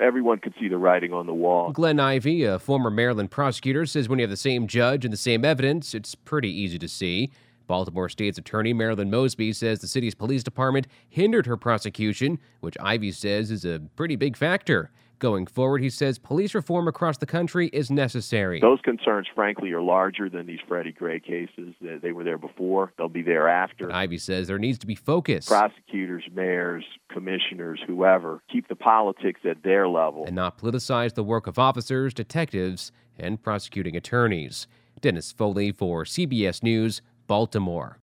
everyone could see the writing on the wall. Glenn Ivey, a former Maryland prosecutor, says when you have the same judge and the same evidence, it's pretty easy to see. Baltimore State's Attorney Marilyn Mosby says the city's police department hindered her prosecution, which Ivey says is a pretty big factor. Going forward, he says police reform across the country is necessary. Those concerns, frankly, are larger than these Freddie Gray cases. They were there before. They'll be there after. But Ivey says there needs to be focus. Prosecutors, mayors, commissioners, whoever, keep the politics at their level. And not politicize the work of officers, detectives, and prosecuting attorneys. Dennis Foley for CBS News, Baltimore.